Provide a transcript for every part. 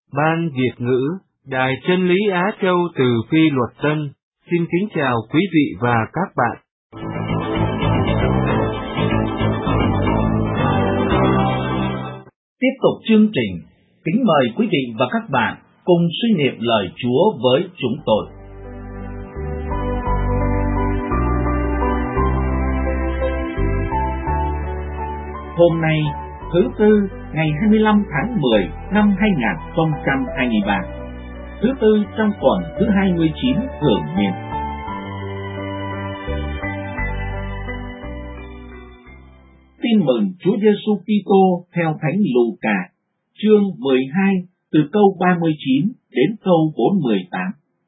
Ban Việt ngữ, Đài Chân lý Á Châu từ Phi Luật Tân, xin kính chào quý vị và các bạn. Tiếp tục chương trình, kính mời quý vị và các bạn cùng suy niệm lời Chúa với chúng tôi. Hôm nay, thứ Tư, ngày 25 tháng 10 năm 2023, thứ Tư trong tuần thứ 29 thường niên. Tin mừng Chúa Giêsu Kitô theo Thánh Luca, chương 12 từ câu 39 đến câu 48.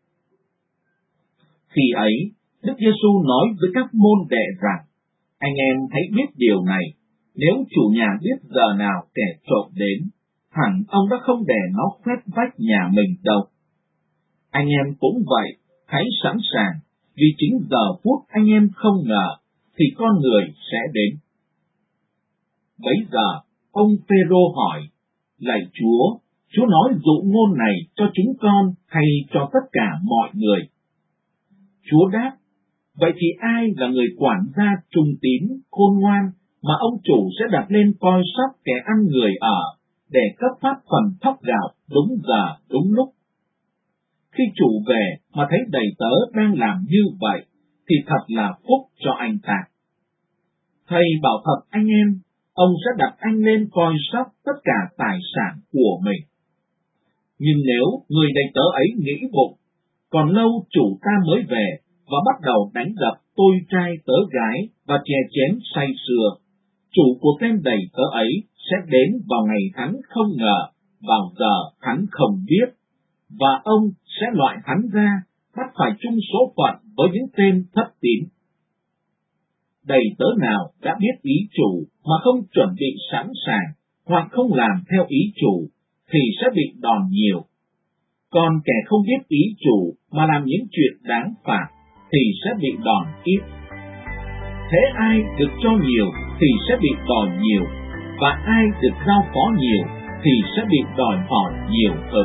Khi ấy, Đức Giêsu nói với các môn đệ rằng: anh em hãy biết điều này, nếu chủ nhà biết giờ nào kẻ trộm đến, hẳn ông đã không để nó khoét vách nhà mình đâu. Anh em cũng vậy, hãy sẵn sàng, vì chính giờ phút anh em không ngờ, thì con người sẽ đến. Bấy giờ, ông Phêrô hỏi: lạy Chúa, Chúa nói dụ ngôn này cho chúng con hay cho tất cả mọi người? Chúa đáp: vậy thì ai là người quản gia trung tín, khôn ngoan, mà ông chủ sẽ đặt lên coi sóc kẻ ăn người ở, để cấp phát phần thóc gạo đúng giờ, đúng lúc? Khi chủ về mà thấy đầy tớ đang làm như vậy, thì thật là phúc cho anh ta. Thầy bảo thật anh em, ông sẽ đặt anh lên coi sóc tất cả tài sản của mình. Nhưng nếu người đầy tớ ấy nghĩ bụng, còn lâu chủ ta mới về, và bắt đầu đánh đập tôi trai tớ gái và chè chén say sưa, chủ của tên đầy tớ ấy sẽ đến vào ngày hắn không ngờ, vào giờ hắn không biết, và ông sẽ loại hắn ra, bắt phải chung số phận với những tên thất tín. Đầy tớ nào đã biết ý chủ mà không chuẩn bị sẵn sàng, hoặc không làm theo ý chủ, thì sẽ bị đòn nhiều. Còn kẻ không biết ý chủ mà làm những chuyện đáng phạt, thì sẽ bị đòn ít. Thế ai được cho nhiều thì sẽ bị đòi nhiều, và ai được giao phó nhiều thì sẽ bị đòi hỏi nhiều hơn.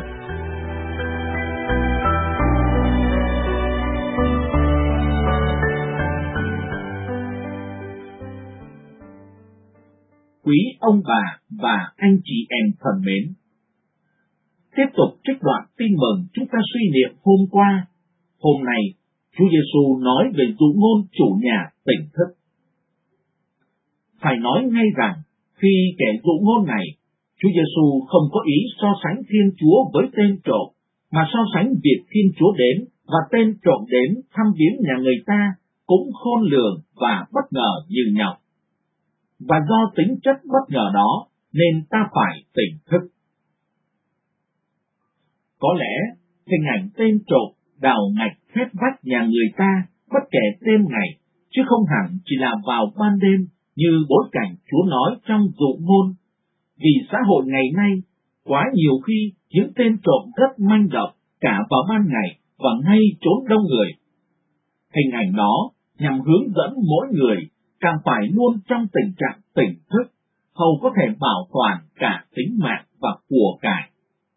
Quý ông bà và anh chị em thân mến, tiếp tục trích đoạn tin mừng chúng ta suy niệm hôm qua. Hôm nay, Chúa Giêsu nói về dụ ngôn chủ nhà tỉnh thức. Phải nói ngay rằng, khi kể dụ ngôn này, Chúa Giêsu không có ý so sánh Thiên Chúa với tên trộm, mà so sánh việc Thiên Chúa đến và tên trộm đến thăm viếng nhà người ta cũng khôn lường và bất ngờ như nhau. Và do tính chất bất ngờ đó, nên ta phải tỉnh thức. Có lẽ, hình ảnh tên trộm đào ngạch khoét vách nhà người ta bất kể đêm ngày, chứ không hẳn chỉ là vào ban đêm như bối cảnh Chúa nói trong dụ ngôn. Vì xã hội ngày nay, quá nhiều khi những tên trộm rất manh động cả vào ban ngày và ngay chốn đông người. Hình ảnh đó nhằm hướng dẫn mỗi người càng phải luôn trong tình trạng tỉnh thức, hầu có thể bảo toàn cả tính mạng và của cải.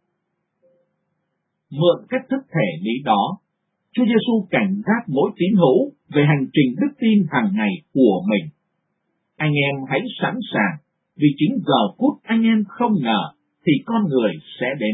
Mượn cách thức thể lý đó, Chúa Giêsu cảnh giác mỗi tín hữu về hành trình đức tin hàng ngày của mình. Anh em hãy sẵn sàng, vì chính giờ phút anh em không ngờ thì con người sẽ đến.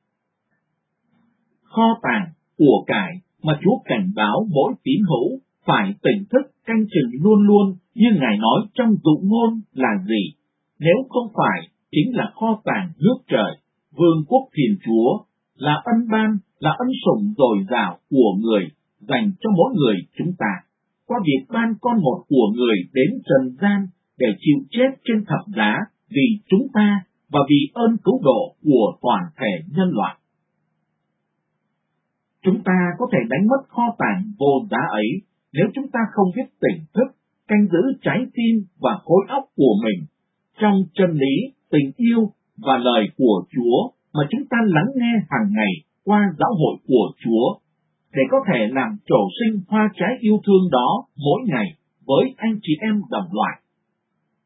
Kho tàng, của cải mà Chúa cảnh báo mỗi tín hữu phải tỉnh thức canh chừng luôn luôn như Ngài nói trong dụ ngôn là gì, nếu không phải chính là kho tàng nước trời, vương quốc Thiên Chúa, là ân ban, là ân sủng dồi dào của người dành cho mỗi người chúng ta, qua việc ban con một của người đến trần gian để chịu chết trên thập giá vì chúng ta và vì ơn cứu độ của toàn thể nhân loại. Chúng ta có thể đánh mất kho tàng vô giá ấy nếu chúng ta không biết tỉnh thức, canh giữ trái tim và khối óc của mình trong chân lý, tình yêu và lời của Chúa mà chúng ta lắng nghe hàng ngày qua giáo hội của Chúa, để có thể làm trổ sinh hoa trái yêu thương đó mỗi ngày với anh chị em đồng loại.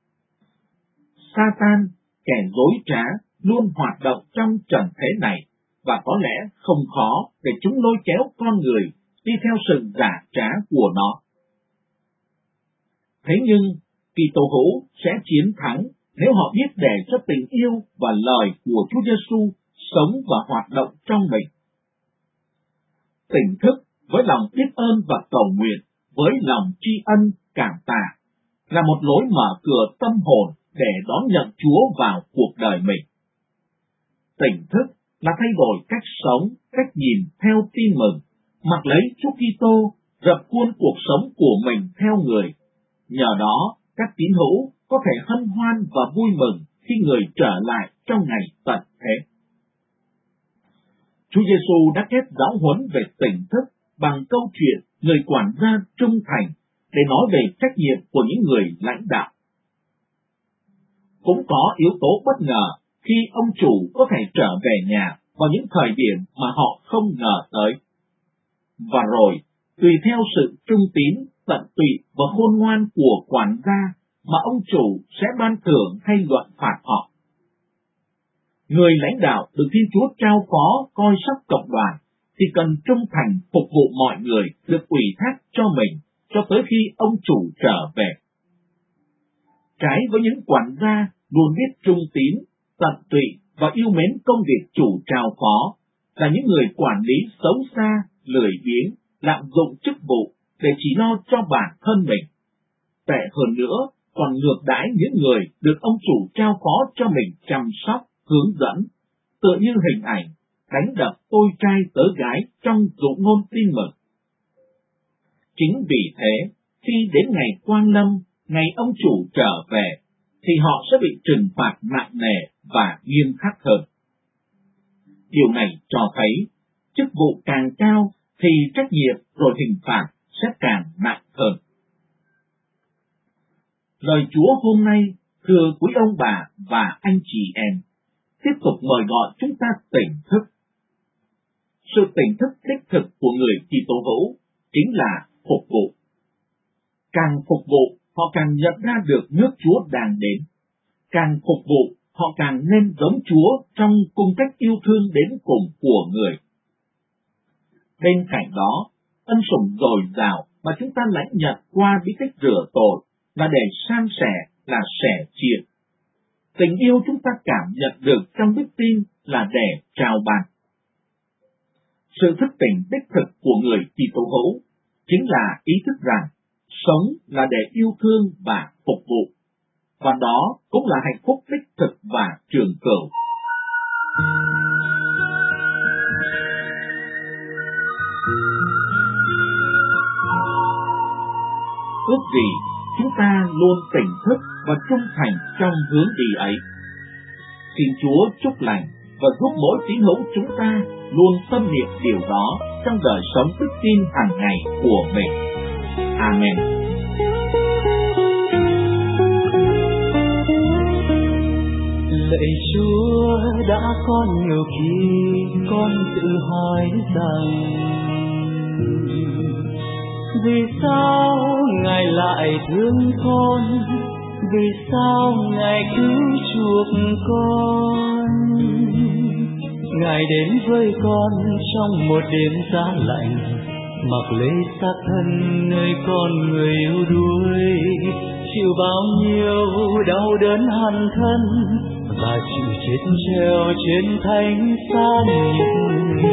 Sa-tan, kẻ dối trá, luôn hoạt động trong trần thế này và có lẽ không khó để chúng lôi kéo con người đi theo sự giả trá của nó. Thế nhưng, Kitô hữu sẽ chiến thắng nếu họ biết để cho tình yêu và lời của Chúa Giêsu sống và hoạt động trong mình. Tỉnh thức với lòng biết ơn và cầu nguyện, với lòng tri ân cảm tạ là một lối mở cửa tâm hồn để đón nhận Chúa vào cuộc đời mình. Tỉnh thức là thay đổi cách sống, cách nhìn theo tin mừng, mặc lấy Chúa Kitô, dập khuôn cuộc sống của mình theo người. Nhờ đó, các tín hữu có thể hân hoan và vui mừng khi người trở lại trong ngày tận thế. Chúa Giêsu đã kết giáo huấn về tỉnh thức bằng câu chuyện người quản gia trung thành để nói về trách nhiệm của những người lãnh đạo. Cũng có yếu tố bất ngờ khi ông chủ có thể trở về nhà vào những thời điểm mà họ không ngờ tới. Và rồi, tùy theo sự trung tín, tận tụy và khôn ngoan của quản gia mà ông chủ sẽ ban thưởng hay luận phạt họ. Người lãnh đạo được Thiên Chúa trao phó coi sóc cộng đoàn thì cần trung thành phục vụ mọi người được ủy thác cho mình cho tới khi ông chủ trở về. Trái với những quản gia luôn biết trung tín, tận tụy và yêu mến công việc chủ trao phó là những người quản lý xấu xa, lười biếng, lạm dụng chức vụ để chỉ lo cho bản thân mình. Tệ hơn nữa, còn ngược đãi những người được ông chủ trao phó cho mình chăm sóc, hướng dẫn, tựa như hình ảnh đánh đập tôi trai tớ gái trong dụ ngôn tin mừng. Chính vì thế, khi đến ngày Quang Lâm, ngày ông chủ trở về, thì họ sẽ bị trừng phạt nặng nề và nghiêm khắc hơn. Điều này cho thấy, chức vụ càng cao thì trách nhiệm rồi hình phạt sẽ càng nặng hơn. Lời Chúa hôm nay, thưa quý ông bà và anh chị em, tiếp tục mời gọi chúng ta tỉnh thức. Sự tỉnh thức đích thực của người Kitô hữu chính là phục vụ. Càng phục vụ, họ càng nhận ra được nước Chúa đang đến. Càng phục vụ, họ càng nên giống Chúa trong cung cách yêu thương đến cùng của người. Bên cạnh đó, ân sủng dồi dào mà chúng ta lãnh nhận qua bí tích rửa tội là để san sẻ, là sẻ chia. Tình yêu chúng ta cảm nhận được trong đức tin là để trao ban. Sự thức tỉnh đích thực của người Kitô hữu chính là ý thức rằng sống là để yêu thương và phục vụ, và đó cũng là hạnh phúc đích thực và trường cửu. Ước gì chúng ta luôn tỉnh thức và trung thành trong hướng đi ấy. Xin Chúa chúc lành và giúp mỗi tín hữu chúng ta luôn tâm niệm điều đó trong đời sống đức tin hàng ngày của mình. Amen. Lạy Chúa, đã có nhiều khi con tự hỏi rằng vì sao Ngài lại thương con, vì sao Ngài cứu chuộc con. Ngài đến với con trong một đêm giá lạnh, mặc lấy xác thân nơi con người yêu đuối, chịu bao nhiêu đau đớn hằn thân và chịu chết treo trên thánh giá nhục.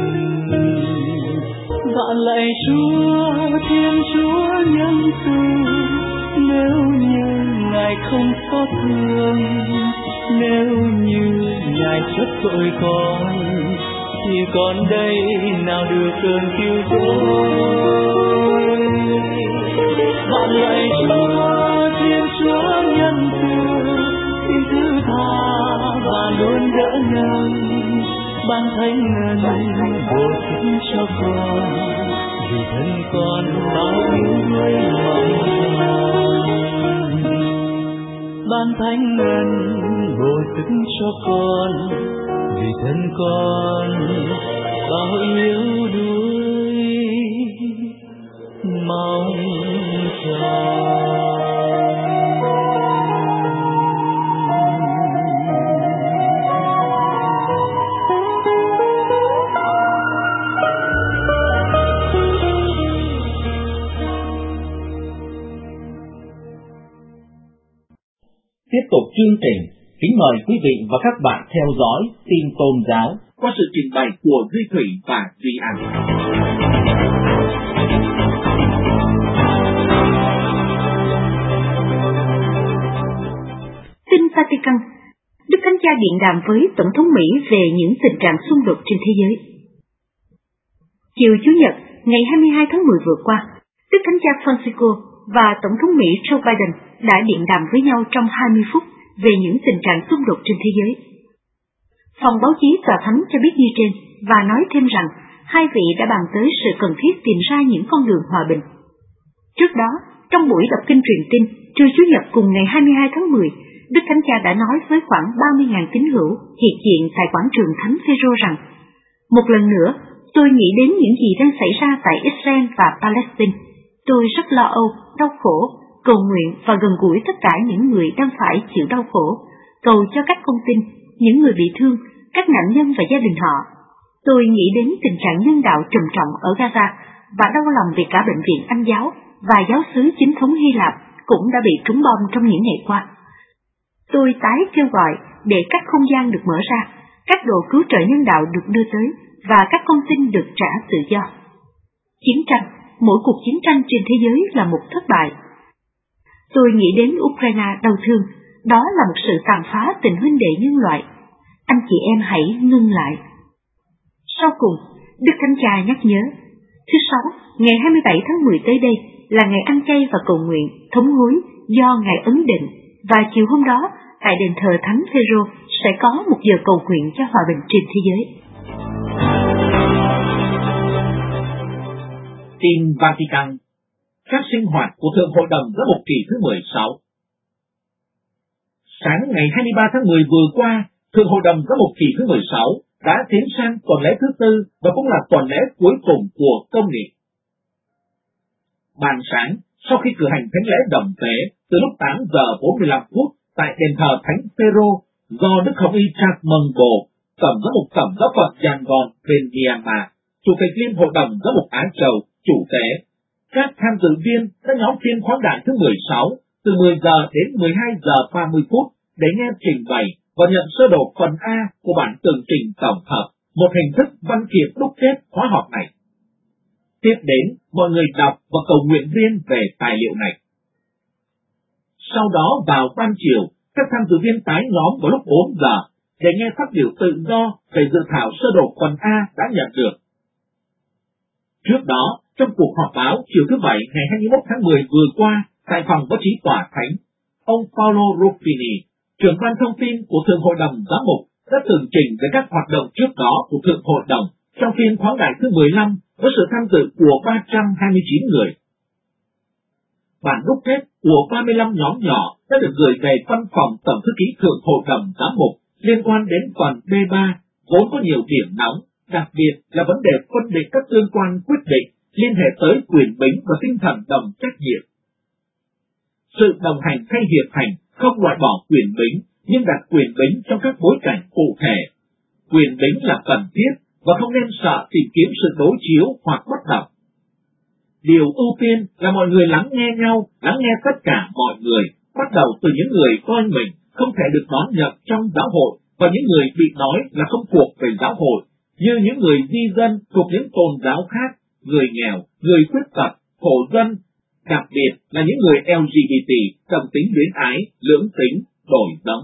Vạn lạy Chúa, Thiên Chúa nhân từ, nếu như Ngài không có thương, nếu như Ngài chấp tội con, thì con đây nào được cơn cứu rỗi. Vạn lạy Chúa, Thiên Chúa nhân từ, xin thứ tha và luôn đỡ nâng, ban thánh ngân bổ sung cho con, vì thân con bao nhiêu người mong mỏi. Ban thánh ngân bổ sung cho con, vì thân con bao nhiêu đuối mong chờ. chương trình, kính mời quý vị và các bạn theo dõi tin tôn giáo qua sự trình bày của Duy Thủy và Duy An. Tin Vatican. Đức Thánh Cha điện đàm với Tổng thống Mỹ về những tình trạng xung đột trên thế giới. Chiều Chủ nhật, ngày 22 tháng 10 vừa qua, Đức Thánh Cha Francisco và Tổng thống Mỹ Joe Biden đã điện đàm với nhau trong 20 phút về những tình trạng xung đột trên thế giới. Phòng báo chí Tòa Thánh cho biết như trên và nói thêm rằng hai vị đã bàn tới sự cần thiết tìm ra những con đường hòa bình. Trước đó, trong buổi đọc kinh truyền tin trưa Chủ nhật cùng ngày 22 tháng 10, Đức Thánh Cha đã nói với khoảng 30.000 tín hữu hiện diện tại quảng trường Thánh Phêrô rằng: một lần nữa, tôi nghĩ đến những gì đang xảy ra tại Israel và Palestine. Tôi rất lo âu, đau khổ, cầu nguyện và gần gũi tất cả những người đang phải chịu đau khổ, cầu cho các con tin, những người bị thương, các nạn nhân và gia đình họ. Tôi nghĩ đến tình trạng nhân đạo trầm trọng ở Gaza và đau lòng vì cả bệnh viện Anh giáo và giáo xứ chính thống Hy Lạp cũng đã bị trúng bom trong những ngày qua. Tôi tái kêu gọi để các không gian được mở ra, các đồ cứu trợ nhân đạo được đưa tới và các con tin được trả tự do. Chiến tranh, mỗi cuộc chiến tranh trên thế giới là một thất bại. Tôi nghĩ đến Ukraine đau thương, đó là một sự tàn phá tình huynh đệ nhân loại. Anh chị em hãy ngưng lại. Sau cùng, Đức Thánh Cha nhắc nhớ, thứ Sáu, ngày 27 tháng 10 tới đây là ngày ăn chay và cầu nguyện, thống hối do Ngài ấn định, và chiều hôm đó, tại đền thờ Thánh Phêrô sẽ có một giờ cầu nguyện cho hòa bình trên thế giới. Tin Vatican. Các sinh hoạt của Thượng Hội đồng Giám mục kỳ thứ 16. Sáng ngày 23 tháng 10 vừa qua, Thượng Hội đồng Giám mục kỳ thứ 16 đã tiến sang tuần lễ thứ tư và cũng là tuần lễ cuối cùng của công nghị. Ban sáng, sau khi cử hành thánh lễ đồng tế từ lúc 8 giờ 45 phút tại đền thờ Thánh Phêrô do Đức Hồng Y Charles Mungo, Tổng giám mục Tổng giáo phận Yangon bên Myanmar, Chủ tịch Liên Hội đồng Giám mục Á Châu, chủ tế, các tham dự viên đã nhóm phiên khoáng đại thứ 16 từ 10 giờ đến 12 giờ 30 phút để nghe trình bày và nhận sơ đồ phần A của bản tường trình tổng hợp, một hình thức văn kiện đúc kết khóa họp này. Tiếp đến, mọi người đọc và cầu nguyện viên về tài liệu này. Sau đó vào ban chiều, các tham dự viên tái nhóm vào lúc 4 giờ để nghe phát biểu tự do về dự thảo sơ đồ phần A đã nhận được. Trước đó, trong cuộc họp báo chiều thứ Bảy ngày 21 tháng 10 vừa qua tại phòng báo chí Tòa Thánh, ông Paolo Ruffini, trưởng ban thông tin của Thượng Hội đồng Giám mục, đã tường trình về các hoạt động trước đó của Thượng Hội đồng trong phiên khoáng đại thứ 15 với sự tham dự của 329 người. Bản đúc kết của 35 nhóm nhỏ đã được gửi về văn phòng Tổng thư ký Thượng Hội đồng Giám mục liên quan đến phần B3, vốn có nhiều điểm nóng, đặc biệt là vấn đề phân định các tương quan quyết định liên hệ tới quyền bính và tinh thần đồng trách nhiệm. Sự đồng hành hay hiệp hành không loại bỏ quyền bính, nhưng đặt quyền bính trong các bối cảnh cụ thể. Quyền bính là cần thiết và không nên sợ tìm kiếm sự đối chiếu hoặc bất đồng. Điều ưu tiên là mọi người lắng nghe nhau, lắng nghe tất cả mọi người, bắt đầu từ những người coi mình không thể được đón nhận trong giáo hội và những người bị nói là không thuộc về giáo hội, như những người di dân thuộc những tôn giáo khác, người nghèo, người khuyết tật, thổ dân, đặc biệt là những người LGBT, đồng tính luyến ái, lưỡng tính, đổi giống.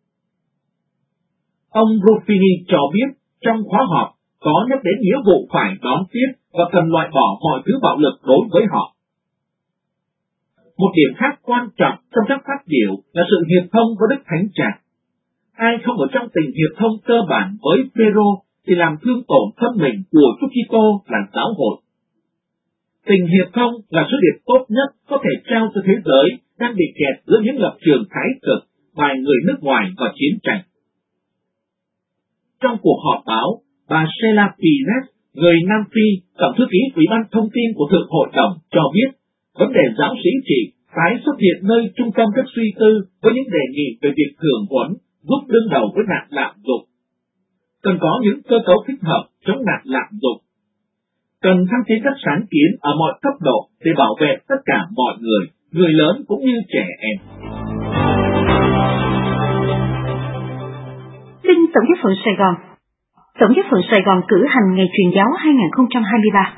Ông Ruffini cho biết trong khóa họp có nhắc đến nghĩa vụ phải đón tiếp và cần loại bỏ mọi thứ bạo lực đối với họ. Một điểm khác quan trọng trong các phát biểu là sự hiệp thông với Đức Thánh Cha. Ai không ở trong tình hiệp thông cơ bản với Phêrô thì làm thương tổn thân mình của Chúa Kitô là giáo hội. Tình hiệp thông là sứ điệp tốt nhất có thể trao cho thế giới đang bị kẹt giữa những lập trường thái cực, vài người nước ngoài và chiến tranh. Trong cuộc họp báo, bà Sheila Pires, người Nam Phi, Tổng thư ký Ủy ban Thông tin của Thượng Hội đồng, cho biết vấn đề giáo sĩ trị tái xuất hiện nơi trung tâm các suy tư với những đề nghị về việc thưởng huấn giúp đương đầu với nạn lạm dụng. Cần có những cơ cấu thích hợp chống nạn lạm dụng. Cần thăng tiến các sáng kiến ở mọi cấp độ để bảo vệ tất cả mọi người lớn cũng như trẻ em. Tổng giáo phận Sài Gòn. Tổng giáo phận Sài Gòn cử hành Ngày Truyền giáo 2023.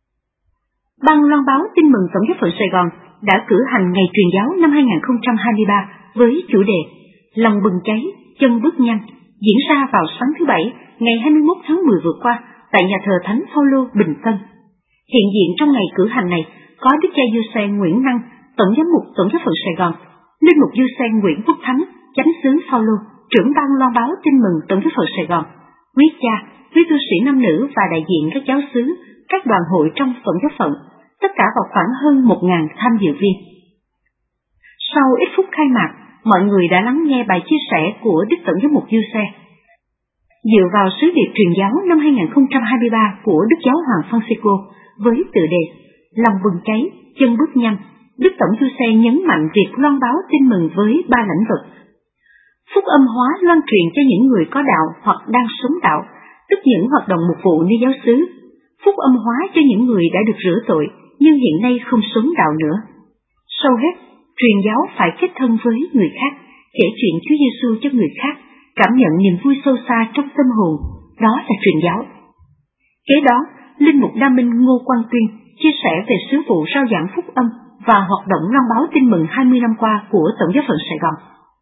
Ban loan báo Tin mừng Tổng giáo phận Sài Gòn đã cử hành Ngày Truyền giáo năm 2023 với chủ đề Lòng bừng cháy, chân bước nhanh, diễn ra vào sáng thứ Bảy, ngày 21 tháng 10 vừa qua tại nhà thờ Thánh Phaolô, Bình Tân. Hiện diện trong ngày cử hành này có Đức cha Giuse Nguyễn Năng, Tổng giám mục Tổng giáo phận Sài Gòn, Linh mục Giuse Nguyễn Quốc Thắng, Chánh xứ Phaolô, trưởng ban loan báo Tin mừng Tổng giáo phận Sài Gòn, quý cha, quý tu sĩ nam nữ và đại diện các giáo xứ, các đoàn hội trong Tổng giáo phận, tất cả vào khoảng hơn 1.000 tham dự viên. Sau ít phút khai mạc, mọi người đã lắng nghe bài chia sẻ của Đức Tổng giám mục Giuse. Dựa vào sứ điệp truyền giáo năm 2023 của Đức Giáo hoàng Francisco với tựa đề Lòng bừng cháy, chân bước nhanh, Đức Tổng Giuse nhấn mạnh việc loan báo tin mừng với 3 lĩnh vực. Phúc âm hóa loan truyền cho những người có đạo hoặc đang sống đạo, tức những hoạt động mục vụ như giáo xứ. Phúc âm hóa cho những người đã được rửa tội nhưng hiện nay không sống đạo nữa. Sau hết, truyền giáo phải kết thân với người khác, kể chuyện Chúa Giêsu cho người khác, cảm nhận niềm vui sâu xa trong tâm hồn, đó là truyền giáo. Kế đó, Linh mục Đa Minh Ngô Quang Tuyên chia sẻ về sứ vụ rao giảng phúc âm và hoạt động loan báo tin mừng 20 năm qua của Tổng giáo phận Sài Gòn.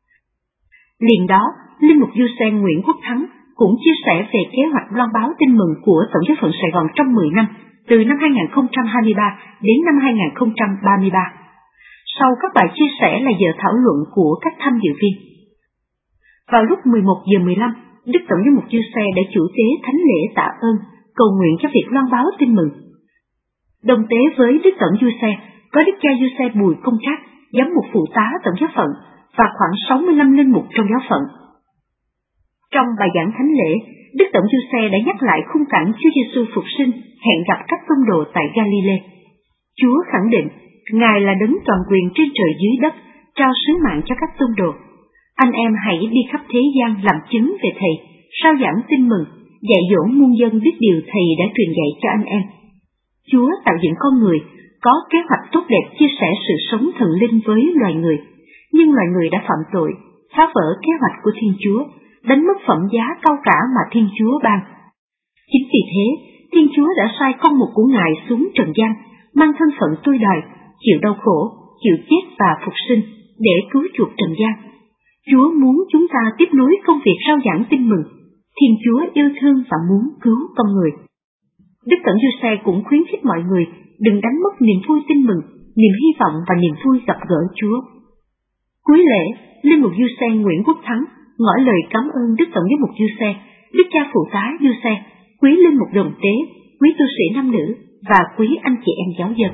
Liền đó, Linh mục Giuse Nguyễn Quốc Thắng cũng chia sẻ về kế hoạch loan báo tin mừng của Tổng giáo phận Sài Gòn trong 10 năm, từ năm 2023 đến năm 2033. Sau các bài chia sẻ là giờ thảo luận của các tham dự viên. Vào lúc 11:15, Đức Tổng giám mục Giuse đã chủ tế thánh lễ tạ ơn, cầu nguyện cho việc loan báo tin mừng. Đồng tế với Đức Tổng Giuse có Đức cha Giuse Bùi Công Trác, giám mục phụ tá Tổng giáo phận và khoảng 65 linh mục trong giáo phận. Trong bài giảng thánh lễ, Đức Tổng Giuse đã nhắc lại khung cảnh Chúa Giêsu phục sinh hẹn gặp các tông đồ tại Galilee. Chúa khẳng định Ngài là đấng toàn quyền trên trời dưới đất, trao sứ mạng cho các tông đồ. Anh em hãy đi khắp thế gian làm chứng về Thầy, rao giảng tin mừng, dạy dỗ muôn dân biết điều Thầy đã truyền dạy cho anh em. Chúa tạo dựng con người, có kế hoạch tốt đẹp chia sẻ sự sống thần linh với loài người, nhưng loài người đã phạm tội, phá vỡ kế hoạch của Thiên Chúa, đánh mất phẩm giá cao cả mà Thiên Chúa ban. Chính vì thế, Thiên Chúa đã sai con một của Ngài xuống trần gian, mang thân phận tôi đòi, chịu đau khổ, chịu chết và phục sinh để cứu chuộc trần gian. Chúa muốn chúng ta tiếp nối công việc rao giảng tin mừng. Thiên Chúa yêu thương và muốn cứu con người. Đức Tổng Giuse cũng khuyến khích mọi người đừng đánh mất niềm vui tin mừng, niềm hy vọng và niềm vui gặp gỡ Chúa. Cuối lễ, Linh mục Giuse Nguyễn Quốc Thắng ngỏ lời cảm ơn Đức Tổng giám mục Giuse, Đức cha phụ tá Giuse, quý linh mục đồng tế, quý tu sĩ nam nữ và quý anh chị em giáo dân.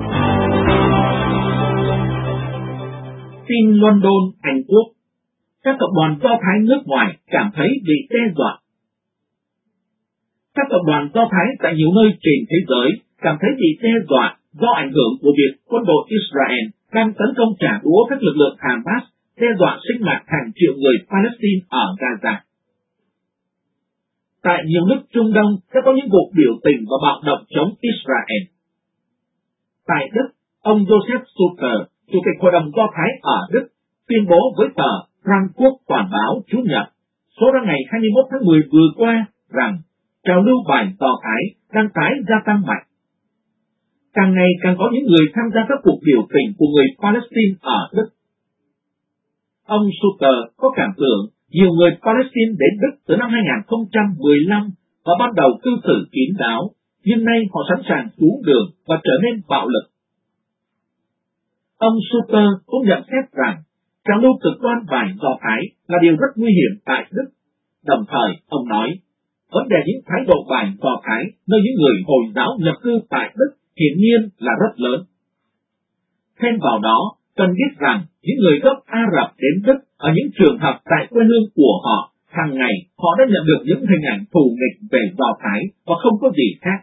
Tin London, Anh Quốc. Các tập đoàn Do Thái nước ngoài cảm thấy bị đe dọa. Các tập đoàn Do Thái tại nhiều nơi trên thế giới cảm thấy bị đe dọa do ảnh hưởng của việc quân đội Israel đang tấn công trả đũa các lực lượng Hamas, đe dọa sinh mạng hàng triệu người Palestine ở Gaza. Tại nhiều nước Trung Đông đã có những cuộc biểu tình và bạo động chống Israel. Tại Đức, ông Joseph Sutter, Chủ tịch Hội đồng Do Thái ở Đức, tuyên bố với tờ Frankfurt Toàn báo Chủ nhật, số ra ngày 21 tháng 10 vừa qua, rằng trào lưu bài Do Thái đang tái gia tăng mạnh. Càng ngày càng có những người tham gia các cuộc biểu tình của người Palestine ở Đức. Ông Sutter có cảm tưởng nhiều người Palestine đến Đức từ năm 2015 và ban đầu cư xử kín đáo, nhưng nay họ sẵn sàng xuống đường và trở nên bạo lực. Ông Sutter cũng nhận xét rằng trào lưu cực đoan bài Do Thái là điều rất nguy hiểm tại Đức. Đồng thời, ông nói, vấn đề những thái độ bài Do Thái nơi những người Hồi giáo nhập cư tại Đức hiển nhiên là rất lớn. Thêm vào đó, cần biết rằng những người gốc Ả Rập đến Đức ở những trường hợp tại quê hương của họ, hàng ngày họ đã nhận được những hình ảnh thù nghịch về Do Thái và không có gì khác.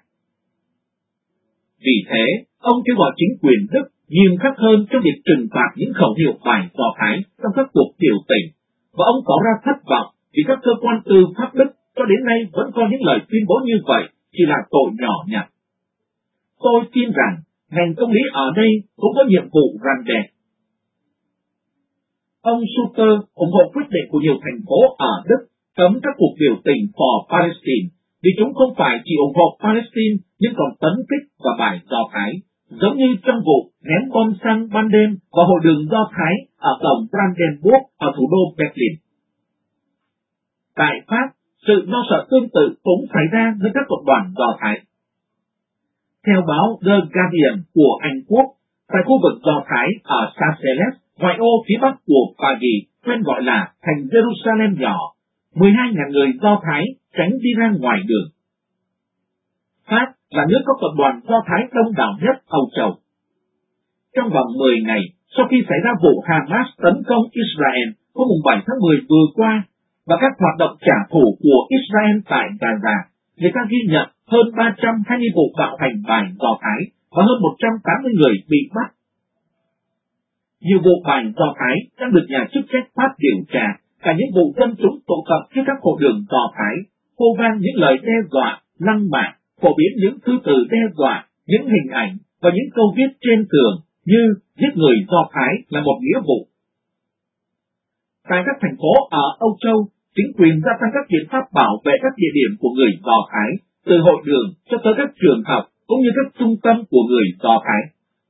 Vì thế, ông kêu gọi chính quyền Đức nghiêm khắc hơn trong việc trừng phạt những khẩu hiệu bài Do Thái trong các cuộc biểu tình, và ông tỏ ra thất vọng vì các cơ quan tư pháp Đức cho đến nay vẫn có những lời tuyên bố như vậy chỉ là tội nhỏ nhặt. Tôi tin rằng ngành công lý ở đây cũng có nhiệm vụ răn đe. Ông Sutter ủng hộ quyết định của nhiều thành phố ở Đức cấm các cuộc biểu tình for Palestine vì chúng không phải chỉ ủng hộ Palestine nhưng còn tấn kích vào bài Do Thái, giống như trong vụ ném bom xăng ban đêm vào hội đường Do Thái ở cổng Brandenburg ở thủ đô Berlin. Tại Pháp, sự lo sợ tương tự cũng xảy ra với các cộng đoàn Do Thái. Theo báo The Guardian của Anh Quốc, tại khu vực Do Thái ở Sarceles, ngoại ô phía bắc của Paris, quen gọi là thành Jerusalem nhỏ, 12.000 người Do Thái tránh đi ra ngoài đường. Pháp là nước có cộng đoàn Do Thái đông đảo nhất Âu Châu. Trong vòng 10 ngày sau khi xảy ra vụ Hamas tấn công Israel hôm 7 tháng 10 vừa qua và các hoạt động trả thù của Israel tại Gaza, người ta ghi nhận hơn 320 vụ bạo hành bài Do Thái và hơn 180 người bị bắt. Nhiều vụ bài Do Thái đang được nhà chức trách Pháp điều tra, cả những vụ dân chúng tụ tập trước các hội đường Do Thái, hô vang những lời đe dọa, lăng mạ, phổ biến những thư từ đe dọa, những hình ảnh và những câu viết trên tường như giết người Do Thái là một nghĩa vụ. Tại các thành phố ở Âu Châu, chính quyền gia tăng các biện pháp bảo vệ các địa điểm của người Do Thái, từ hội đường cho tới các trường học cũng như các trung tâm của người Do Thái.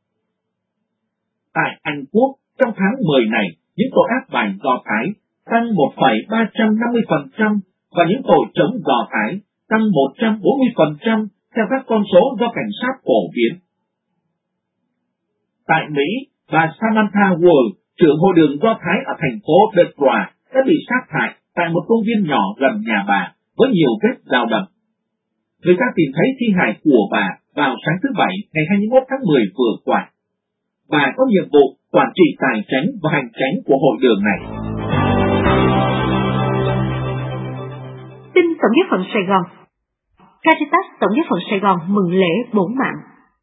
Tại Anh Quốc, trong tháng 10 này, những tội ác bài Do Thái tăng 1,350% và những tội chống Do Thái tăng 140% theo các con số do cảnh sát phổ biến. Tại Mỹ, bà Samantha Ward, trưởng hội đường Do Thái ở thành phố Detroit, đã bị sát hại tại một công viên nhỏ gần nhà bà với nhiều vết dao đâm. Người ta tìm thấy thi hài của bà vào sáng thứ Bảy ngày 21 tháng 10 vừa qua. Bà có nhiệm vụ quản trị tài chính và hành chánh của hội đường này. Tin Tổng giáo phận Sài Gòn. Caritas Tổng giáo phận Sài Gòn mừng lễ bổn mạng.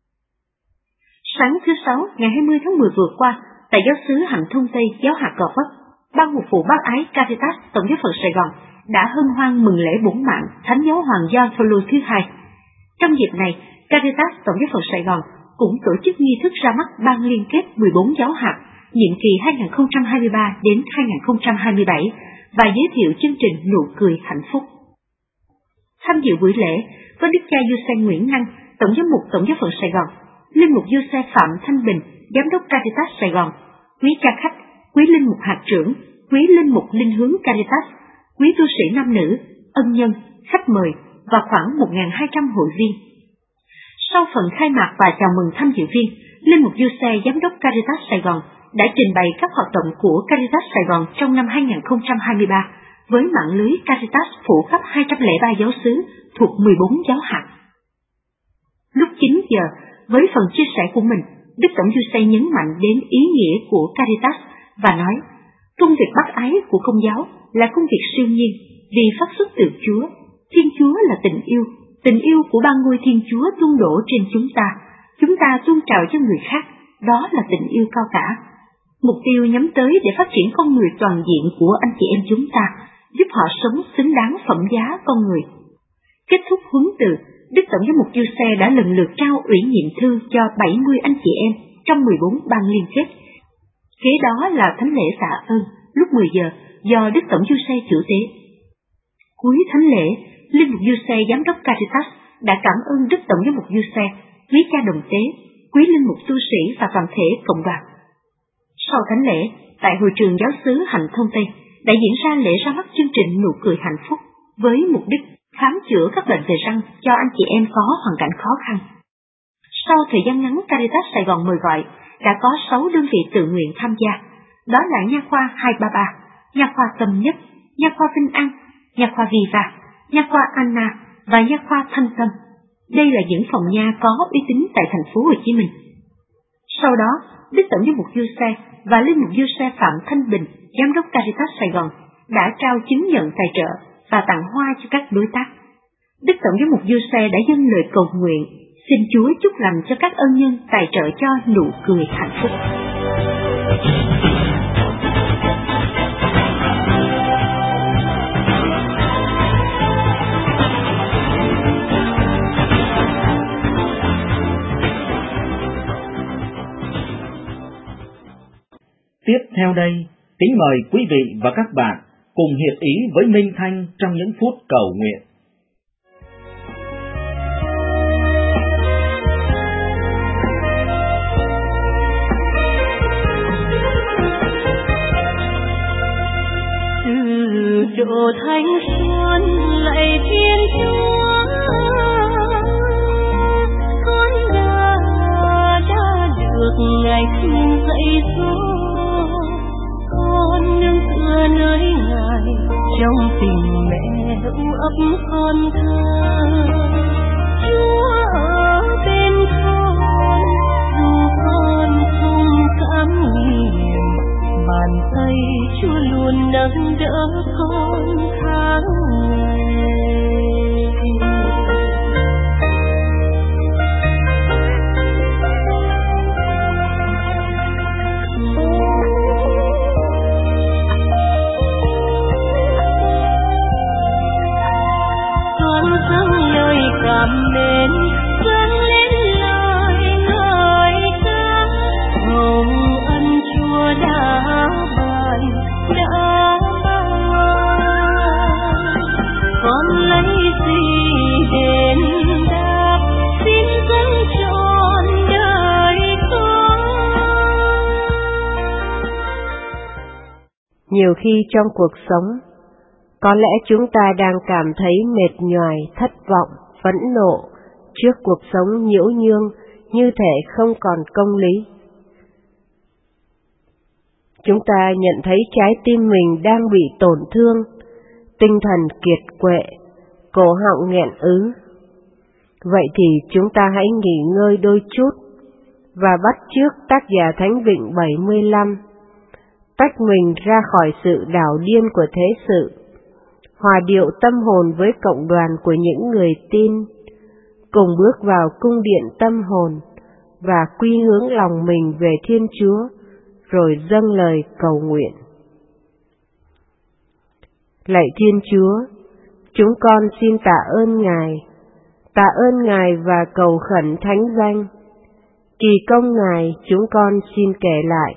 Sáng thứ Sáu ngày 20 tháng 10 vừa qua, tại giáo xứ Hạnh Thông Tây, giáo hạt Gò Vấp, Ban mục vụ bác ái Caritas Tổng giáo phận Sài Gòn đã hân hoan mừng lễ bổn mạng Thánh giáo Hoàng Gioan Phaolô thứ hai. Trong dịp này, Caritas Tổng giáo phận Sài Gòn cũng tổ chức nghi thức ra mắt ban liên kết 14 giáo hạt nhiệm kỳ 2023 đến 2027 và giới thiệu chương trình Nụ cười hạnh phúc. Tham dự buổi lễ có Đức cha Giuse Nguyễn Năng, Tổng giám mục Tổng giáo phận Sài Gòn, Linh mục Giuse Phạm Thanh Bình, Giám đốc Caritas Sài Gòn, quý cha khách, quý linh mục hạt trưởng, quý linh mục linh hướng Caritas, quý tu sĩ nam nữ, ân nhân, khách mời và khoảng 1.200 hội viên. Sau phần khai mạc và chào mừng tham dự viên, Linh mục Giuse Giám đốc Caritas Sài Gòn đã trình bày các hoạt động của Caritas Sài Gòn trong năm 2023 với mạng lưới Caritas phủ khắp 203 giáo xứ thuộc 14 giáo hạt. Lúc 9 giờ, với phần chia sẻ của mình, Đức Tổng Giuse nhấn mạnh đến ý nghĩa của Caritas và nói, công việc bác ái của Công giáo là công việc siêu nhiên vì phát xuất từ Chúa. Thiên Chúa là tình yêu của ba ngôi Thiên Chúa tuôn đổ trên chúng ta tuôn trào cho người khác, đó là tình yêu cao cả. Mục tiêu nhắm tới để phát triển con người toàn diện của anh chị em chúng ta, giúp họ sống xứng đáng phẩm giá con người. Kết thúc huấn từ, Đức Tổng giám mục Giuse đã lần lượt trao ủy nhiệm thư cho 70 anh chị em trong 14 ban liên kết. Kế đó là thánh lễ tạ ơn lúc 10 giờ do Đức Tổng Giuse chủ tế. Cuối thánh lễ, Linh mục Giuse Giám đốc Caritas đã cảm ơn Đức Tổng giám mục Giuse, quý cha đồng tế, quý linh mục tu sĩ và toàn thể cộng đoàn. Sau thánh lễ, tại hội trường giáo xứ Hạnh Thông Tây đã diễn ra lễ ra mắt chương trình Nụ cười hạnh phúc với mục đích khám chữa các bệnh về răng cho anh chị em có hoàn cảnh khó khăn. Sau thời gian ngắn Caritas Sài Gòn mời gọi, đã có 6 đơn vị tự nguyện tham gia, đó là Nha khoa 233, Nha khoa Tâm Nhất, Nha khoa Vinh An, Nha khoa Viva, Nha khoa Anna và Nha khoa Thanh Tâm. Đây là những phòng nha có uy tín tại thành phố Hồ Chí Minh. Sau đó, Đức Tổng giám mục Giuse và Linh mục Giuse Phạm Thanh Bình, Giám đốc Caritas Sài Gòn, đã trao chứng nhận tài trợ và tặng hoa cho các đối tác. Đức Tổng giám mục Giuse đã dâng lời cầu nguyện, xin Chúa chúc lành cho các ân nhân tài trợ cho Nụ cười hạnh phúc. Tiếp theo đây, kính mời quý vị và các bạn cùng hiệp ý với Minh Thanh trong những phút cầu nguyện. Từ chỗ thánh xuân lạy Thiên Chúa, con đã được Ngài thương dạy dỗ, con nương tựa nơi Ngài trong tình mẹ âu ấp con thơ. Chúa ở bên con dù con không cảm nghiệm, bàn tay Chúa luôn nâng đỡ con tháng ngày. Con dâng lời cảm mến, dâng lên lời ngợi ca, hồng ân Chúa đã ban. Con lấy gì đền đáp, xin dâng trọn đời con. Nhiều khi trong cuộc sống, có lẽ chúng ta đang cảm thấy mệt nhoài, thất vọng, phẫn nộ trước cuộc sống nhiễu nhương, như thể không còn công lý. Chúng ta nhận thấy trái tim mình đang bị tổn thương, tinh thần kiệt quệ, cổ họng nghẹn ứ. Vậy thì chúng ta hãy nghỉ ngơi đôi chút và bắt chước tác giả Thánh Vịnh 75, tách mình ra khỏi sự đảo điên của thế sự, hòa điệu tâm hồn với cộng đoàn của những người tin, cùng bước vào cung điện tâm hồn và quy hướng lòng mình về Thiên Chúa, rồi dâng lời cầu nguyện. Lạy Thiên Chúa, chúng con xin tạ ơn Ngài và cầu khẩn thánh danh. Kỳ công Ngài chúng con xin kể lại.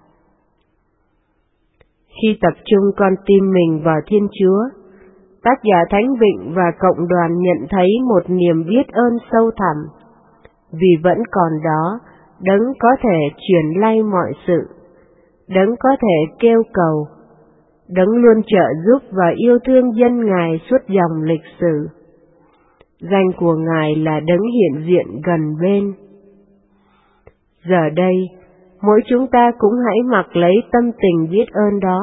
Khi tập trung con tim mình vào Thiên Chúa, tác giả Thánh Vịnh và cộng đoàn nhận thấy một niềm biết ơn sâu thẳm, vì vẫn còn đó Đấng có thể chuyển lay mọi sự, Đấng có thể kêu cầu, Đấng luôn trợ giúp và yêu thương dân Ngài suốt dòng lịch sử. Danh của Ngài là Đấng hiện diện gần bên. Giờ đây, mỗi chúng ta cũng hãy mặc lấy tâm tình biết ơn đó.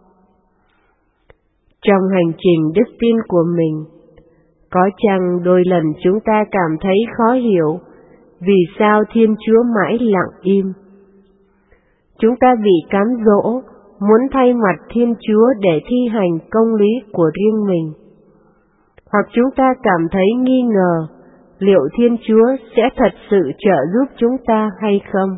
Trong hành trình đức tin của mình, có chăng đôi lần chúng ta cảm thấy khó hiểu vì sao Thiên Chúa mãi lặng im? Chúng ta bị cám dỗ, muốn thay mặt Thiên Chúa để thi hành công lý của riêng mình. Hoặc chúng ta cảm thấy nghi ngờ liệu Thiên Chúa sẽ thật sự trợ giúp chúng ta hay không.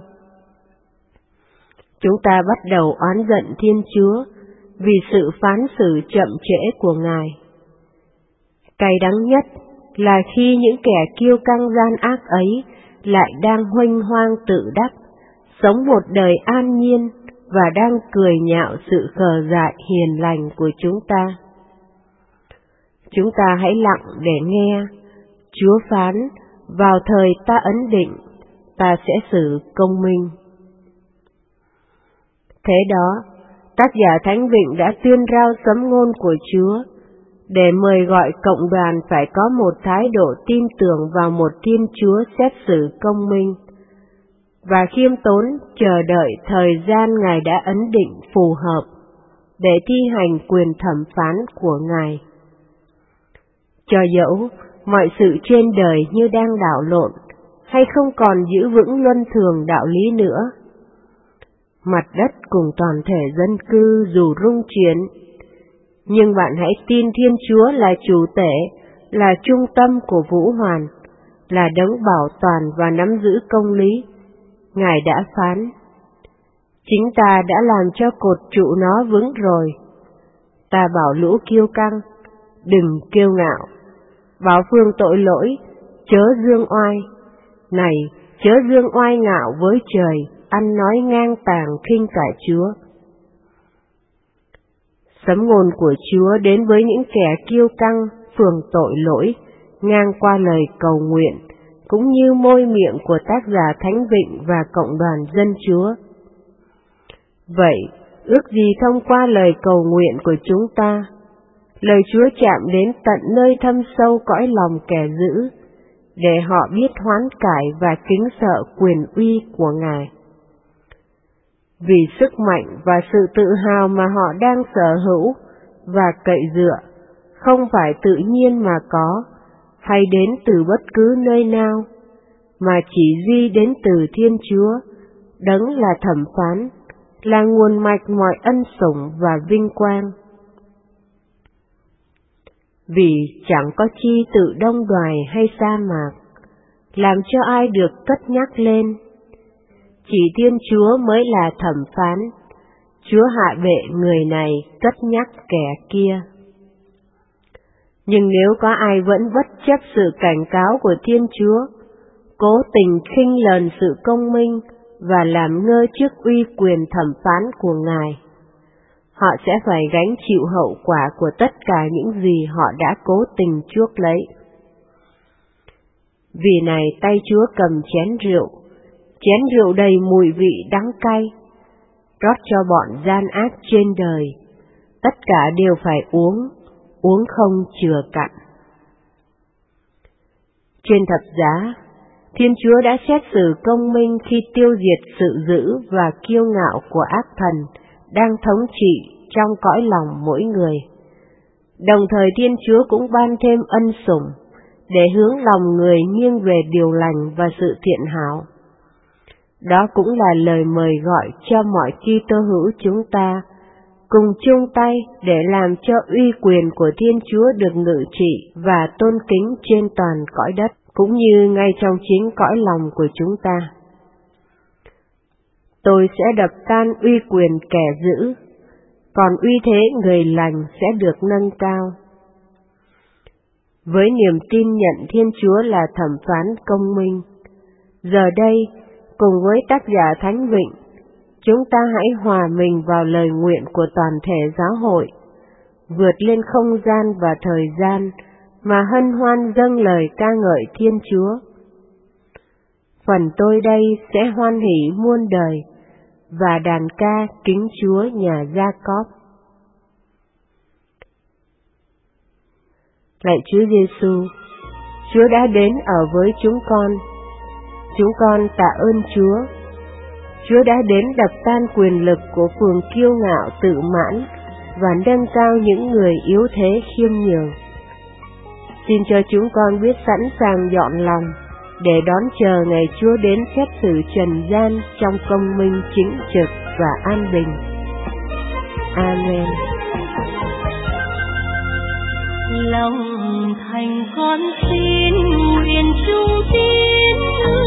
Chúng ta bắt đầu oán giận Thiên Chúa vì sự phán xử chậm trễ của Ngài. Cay đắng nhất là khi những kẻ kiêu căng gian ác ấy lại đang huênh hoang tự đắc, sống một đời an nhiên và đang cười nhạo sự khờ dại hiền lành của chúng ta. Chúng ta hãy lặng để nghe Chúa phán, vào thời ta ấn định, ta sẽ xử công minh. Thế đó, tác giả Thánh Vịnh đã tuyên rao sấm ngôn của Chúa, để mời gọi cộng đoàn phải có một thái độ tin tưởng vào một Thiên Chúa xét xử công minh, và khiêm tốn chờ đợi thời gian Ngài đã ấn định phù hợp để thi hành quyền thẩm phán của Ngài. Cho dẫu mọi sự trên đời như đang đảo lộn, hay không còn giữ vững luân thường đạo lý nữa, mặt đất cùng toàn thể dân cư dù rung chuyển, nhưng bạn hãy tin Thiên Chúa là chủ tể, là trung tâm của vũ hoàn, là đấng bảo toàn và nắm giữ công lý. Ngài đã phán, chính ta đã làm cho cột trụ nó vững rồi. Ta bảo lũ kiêu căng, đừng kiêu ngạo, bảo phương tội lỗi, chớ dương oai. Này, chớ dương oai ngạo với trời, ăn nói ngang tàng khinh cải Chúa. Sấm ngôn của Chúa đến với những kẻ kiêu căng, phường tội lỗi, ngang qua lời cầu nguyện, cũng như môi miệng của tác giả Thánh Vịnh và cộng đoàn dân Chúa. Vậy, ước gì thông qua lời cầu nguyện của chúng ta, lời Chúa chạm đến tận nơi thâm sâu cõi lòng kẻ dữ, để họ biết hoán cải và kính sợ quyền uy của Ngài. Vì sức mạnh và sự tự hào mà họ đang sở hữu và cậy dựa, không phải tự nhiên mà có, hay đến từ bất cứ nơi nào, mà chỉ duy đến từ Thiên Chúa, Đấng là thẩm phán, là nguồn mạch mọi ân sủng và vinh quang. Vì chẳng có chi tự đông đoài hay sa mạc, làm cho ai được cất nhắc lên. Chỉ Thiên Chúa mới là thẩm phán, Chúa hạ bệ người này cất nhắc kẻ kia. Nhưng nếu có ai vẫn bất chấp sự cảnh cáo của Thiên Chúa, cố tình khinh lờn sự công minh và làm ngơ trước uy quyền thẩm phán của Ngài, họ sẽ phải gánh chịu hậu quả của tất cả những gì họ đã cố tình chuốc lấy. Vì này tay Chúa cầm chén rượu đầy mùi vị đắng cay, rót cho bọn gian ác trên đời, tất cả đều phải uống không chừa cạn. Trên thập giá, Thiên Chúa đã xét xử công minh khi tiêu diệt sự dữ và kiêu ngạo của ác thần đang thống trị trong cõi lòng mỗi người. Đồng thời Thiên Chúa cũng ban thêm ân sủng để hướng lòng người nghiêng về điều lành và sự thiện hảo. Đó cũng là lời mời gọi cho mọi Kitô hữu chúng ta cùng chung tay để làm cho uy quyền của Thiên Chúa được ngự trị và tôn kính trên toàn cõi đất, cũng như ngay trong chính cõi lòng của chúng ta. Tôi sẽ đập tan uy quyền kẻ dữ, còn uy thế người lành sẽ được nâng cao. Với niềm tin nhận Thiên Chúa là thẩm phán công minh, giờ đây, cùng với tác giả Thánh Vịnh, chúng ta hãy hòa mình vào lời nguyện của toàn thể giáo hội, vượt lên không gian và thời gian mà hân hoan dâng lời ca ngợi Thiên Chúa. Phần tôi đây sẽ hoan hỉ muôn đời và đàn ca kính Chúa nhà Gia-cóp. Lạy Chúa Giêsu, Chúa đã đến ở với chúng con tạ ơn Chúa. Chúa đã đến đập tan quyền lực của phường kiêu ngạo tự mãn và nâng cao những người yếu thế khiêm nhường. Xin cho chúng con biết sẵn sàng dọn lòng để đón chờ ngày Chúa đến xét xử trần gian trong công minh chính trực và an bình. Amen. Lòng thành con xin nguyện trung tín,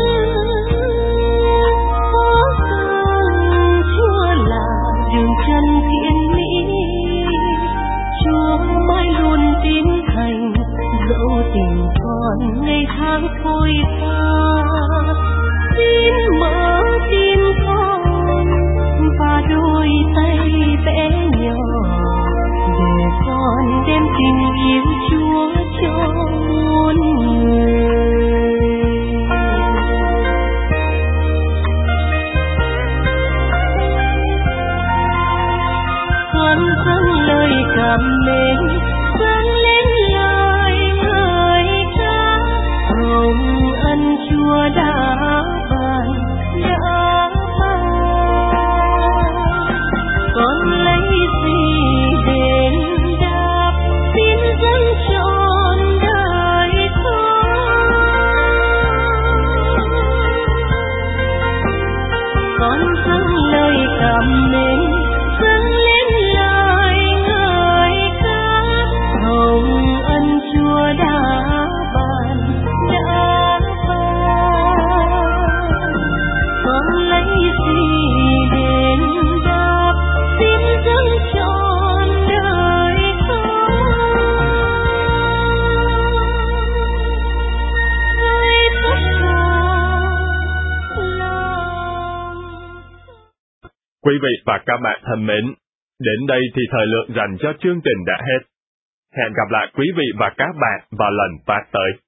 Chúa là đường chân thiện mỹ, Chúa mãi luôn tín thành, dẫu tình còn ngày tháng trôi qua. Xin mở tim con và đôi tay bé nhỏ, để con đem tình yêu Chúa cho muôn người. Con dâng lời cảm mến, dâng lên lời ngợi ca, hồng ân Chúa đã ban. Con lấy gì đền đáp, xin dâng trọn đời con. Con dâng lời cảm mến, dâng lên lời ngợi ca, hồng ân Chúa đã ban. Con lấy gì đền đáp, xin dâng trọn đời con. Hãy tất cả lòng. Quý vị và các bạn thân mến, Đến đây thì thời lượng dành cho chương trình đã hết. Hẹn gặp lại quý vị và các bạn vào lần phát tới.